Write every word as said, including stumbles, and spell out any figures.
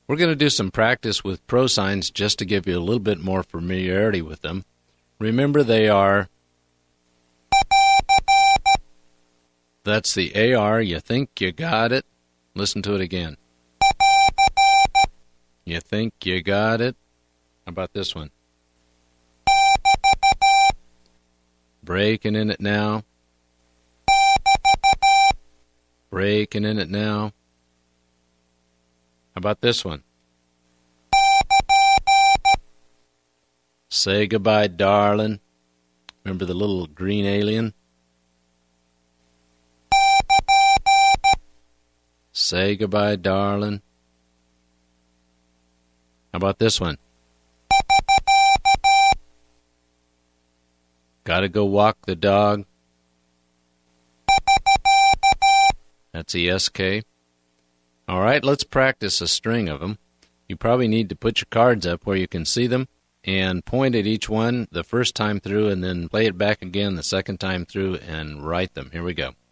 We're going to do some practice with pro signs just to give you a little bit more familiarity with them. Remember, they are, that's the A R, you think you got it. Listen to it again. You think you got it. How about this one? Breaking in it now. Breaking in it now. How about this one? Say goodbye, darling. Remember the little green alien? Say goodbye, darling. How about this one? Gotta go walk the dog. That's E S K. All right, let's practice a string of them. You probably need to put your cards up where you can see them and point at each one the first time through and then play it back again the second time through and write them. Here we go.